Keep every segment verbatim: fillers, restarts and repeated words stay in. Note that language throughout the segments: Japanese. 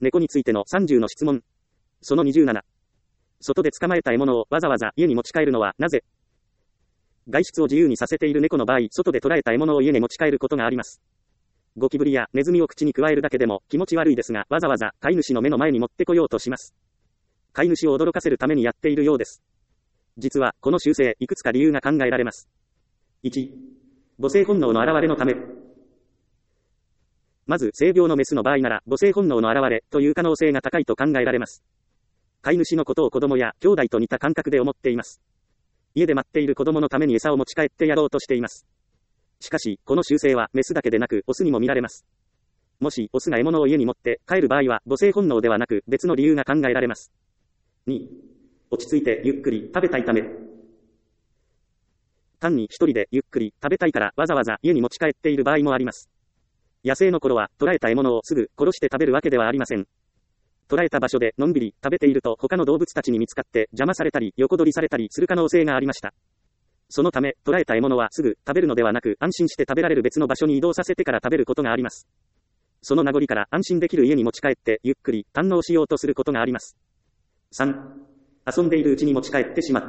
猫についてのさんじゅうの質問。そのにじゅうなな。外で捕まえた獲物をわざわざ家に持ち帰るのはなぜ？外出を自由にさせている猫の場合、外で捕らえた獲物を家に持ち帰ることがあります。ゴキブリやネズミを口に加えるだけでも気持ち悪いですが、わざわざ飼い主の目の前に持ってこようとします。飼い主を驚かせるためにやっているようです。実は、この習性、いくつか理由が考えられます。いち. 母性本能の現れのため。まず、性病のメスの場合なら、母性本能の現れ、という可能性が高いと考えられます。飼い主のことを子供や兄弟と似た感覚で思っています。家で待っている子供のために餌を持ち帰ってやろうとしています。しかし、この習性はメスだけでなく、オスにも見られます。もし、オスが獲物を家に持って帰る場合は、母性本能ではなく、別の理由が考えられます。に. 落ち着いてゆっくり食べたいため。単に一人でゆっくり食べたいからわざわざ家に持ち帰っている場合もあります。野生の頃は捕らえた獲物をすぐ殺して食べるわけではありません。捕らえた場所でのんびり食べていると他の動物たちに見つかって邪魔されたり横取りされたりする可能性がありました。そのため捕らえた獲物はすぐ食べるのではなく安心して食べられる別の場所に移動させてから食べることがあります。その名残から安心できる家に持ち帰ってゆっくり堪能しようとすることがあります。さん. 遊んでいるうちに持ち帰ってしまった。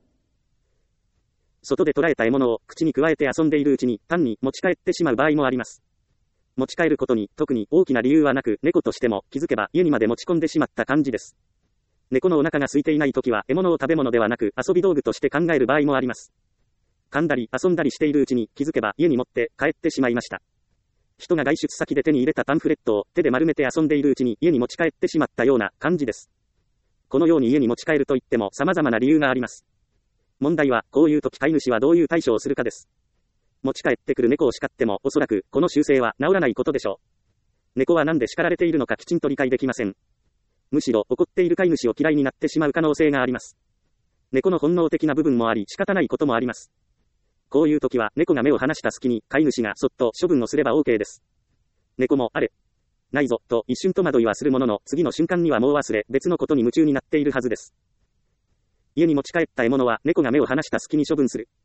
外で捕らえた獲物を口に加えて遊んでいるうちに単に持ち帰ってしまう場合もあります。持ち帰ることに特に大きな理由はなく、猫としても気づけば家にまで持ち込んでしまった感じです。猫のお腹が空いていないときは獲物を食べ物ではなく遊び道具として考える場合もあります。噛んだり遊んだりしているうちに気づけば家に持って帰ってしまいました。人が外出先で手に入れたパンフレットを手で丸めて遊んでいるうちに家に持ち帰ってしまったような感じです。このように家に持ち帰るといっても様々な理由があります。問題は、こういう時飼い主はどういう対処をするかです。持ち帰ってくる猫を叱っても、おそらく、この習性は治らないことでしょう。猫はなんで叱られているのかきちんと理解できません。むしろ、怒っている飼い主を嫌いになってしまう可能性があります。猫の本能的な部分もあり、仕方ないこともあります。こういう時は、猫が目を離した隙に、飼い主がそっと処分をすれば OK です。猫も、あれ、ないぞ、と一瞬戸惑いはするものの、次の瞬間にはもう忘れ、別のことに夢中になっているはずです。家に持ち帰った獲物は猫が目を離した隙に処分する。